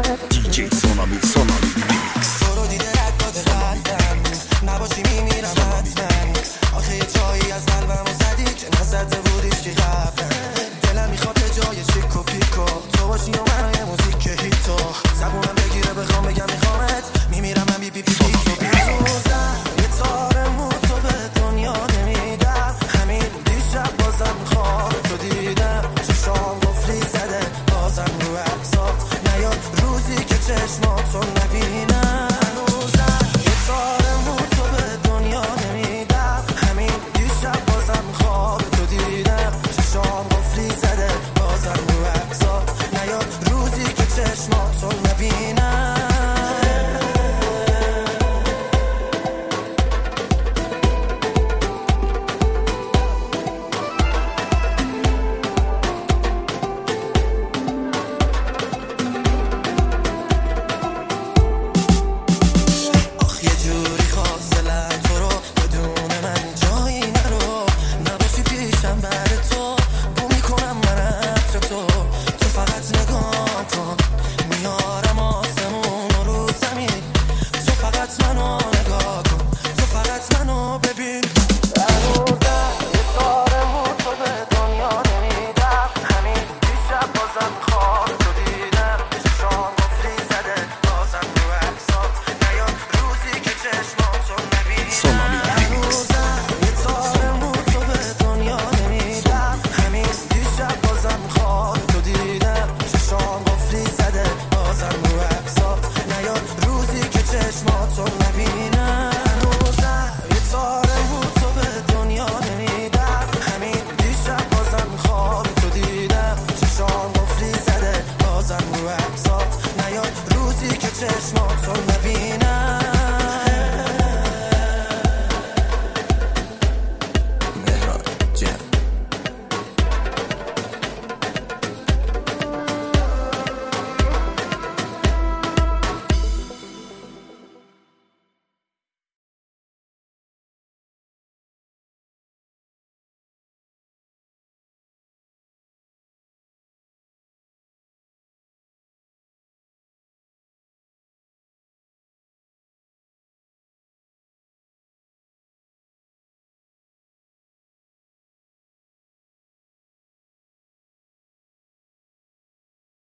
دیجی سونامی ریمیکس. تو رو دیده رد قدم نباشی میمیرم حتما. آخه یه جایی از قلبم رو زدی که نزده بودیش که قبلا. دلم میخواد به جای چیک و پیکو تو باشی و من یه موزیک هیتو. زبونم بگیره بخوام بگم میخوامت میمیرم من بی بی بی بی تو بیروزم. یه تار مو تو به دنیا نمیدم. همین دیشب بازم خواب تو دیدم. چشام قفلی زده بازم رو عکسات نیاد روزی که چشماتو نبینم. هنوزم یه تار مو تو به دنیا نمیدم. همین دیشب بازم خواب تو دیدم. چشام قفلی زده بازم رو عکسات نیاد روزی که چشماتو نبینم. چشمات